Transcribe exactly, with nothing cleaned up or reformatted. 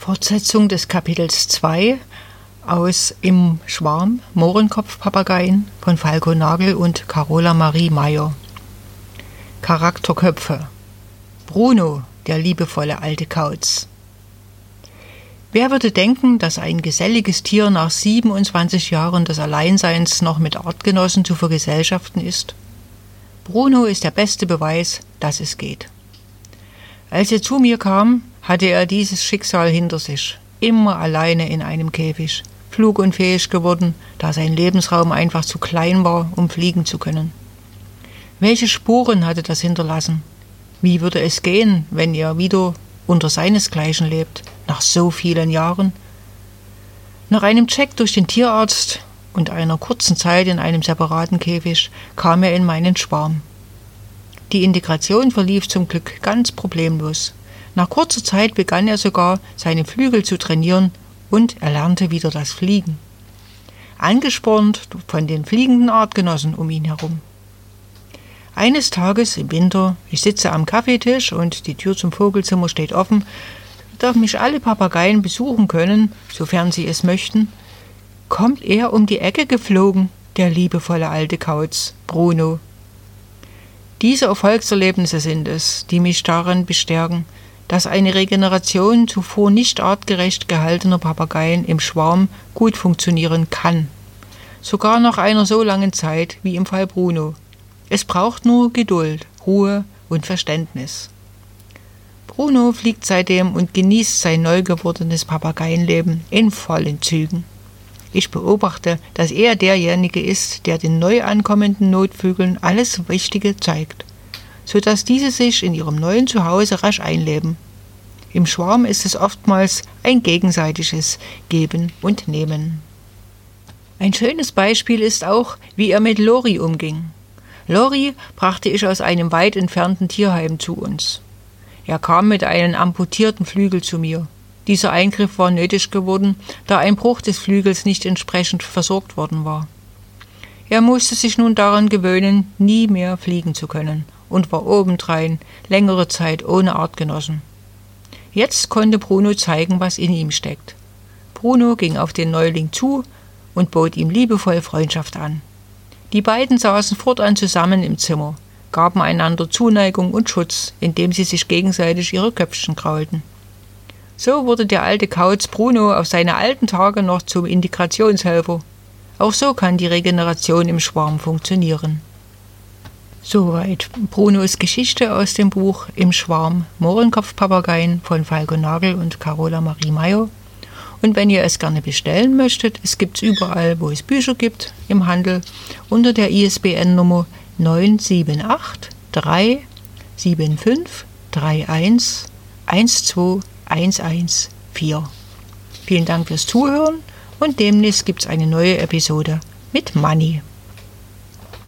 Fortsetzung des Kapitels zwei aus Im Schwarm, Mohrenkopfpapageien von Falco Nagel und Carola Marie Meyer. Charakterköpfe. Bruno, der liebevolle alte Kauz. Wer würde denken, dass ein geselliges Tier nach siebenundzwanzig Jahren des Alleinseins noch mit Artgenossen zu vergesellschaften ist? Bruno ist der beste Beweis, dass es geht. Als er zu mir kam, hatte er dieses Schicksal hinter sich, immer alleine in einem Käfig, flugunfähig geworden, da sein Lebensraum einfach zu klein war, um fliegen zu können. Welche Spuren hatte das hinterlassen? Wie würde es gehen, wenn er wieder unter seinesgleichen lebt, nach so vielen Jahren? Nach einem Check durch den Tierarzt und einer kurzen Zeit in einem separaten Käfig kam er in meinen Schwarm. Die Integration verlief zum Glück ganz problemlos. Nach kurzer Zeit begann er sogar, seine Flügel zu trainieren und er lernte wieder das Fliegen. Angespornt von den fliegenden Artgenossen um ihn herum. Eines Tages im Winter, ich sitze am Kaffeetisch und die Tür zum Vogelzimmer steht offen, da mich alle Papageien besuchen können, sofern sie es möchten, kommt er um die Ecke geflogen, der liebevolle alte Kauz, Bruno. Diese Erfolgserlebnisse sind es, die mich daran bestärken, dass eine Regeneration zuvor nicht artgerecht gehaltener Papageien im Schwarm gut funktionieren kann. Sogar nach einer so langen Zeit wie im Fall Bruno. Es braucht nur Geduld, Ruhe und Verständnis. Bruno fliegt seitdem und genießt sein neu gewordenes Papageienleben in vollen Zügen. Ich beobachte, dass er derjenige ist, der den neu ankommenden Notvögeln alles Wichtige zeigt, sodass diese sich in ihrem neuen Zuhause rasch einleben. Im Schwarm ist es oftmals ein gegenseitiges Geben und Nehmen. Ein schönes Beispiel ist auch, wie er mit Lori umging. Lori brachte ich aus einem weit entfernten Tierheim zu uns. Er kam mit einem amputierten Flügel zu mir. Dieser Eingriff war nötig geworden, da ein Bruch des Flügels nicht entsprechend versorgt worden war. Er musste sich nun daran gewöhnen, nie mehr fliegen zu können und war obendrein längere Zeit ohne Artgenossen. Jetzt konnte Bruno zeigen, was in ihm steckt. Bruno ging auf den Neuling zu und bot ihm liebevoll Freundschaft an. Die beiden saßen fortan zusammen im Zimmer, gaben einander Zuneigung und Schutz, indem sie sich gegenseitig ihre Köpfchen kraulten. So wurde der alte Kauz Bruno auf seine alten Tage noch zum Integrationshelfer. Auch so kann die Regeneration im Schwarm funktionieren. Soweit Brunos Geschichte aus dem Buch Im Schwarm, Mohrenkopfpapageien von Falco Nagel und Carola Marie Meyer. Und wenn ihr es gerne bestellen möchtet, es gibt es überall, wo es Bücher gibt, im Handel, unter der I S B N-Nummer neun sieben acht drei sieben fünf drei eins eins zwei eins eins vier. Vielen Dank fürs Zuhören und demnächst gibt es eine neue Episode mit Manni.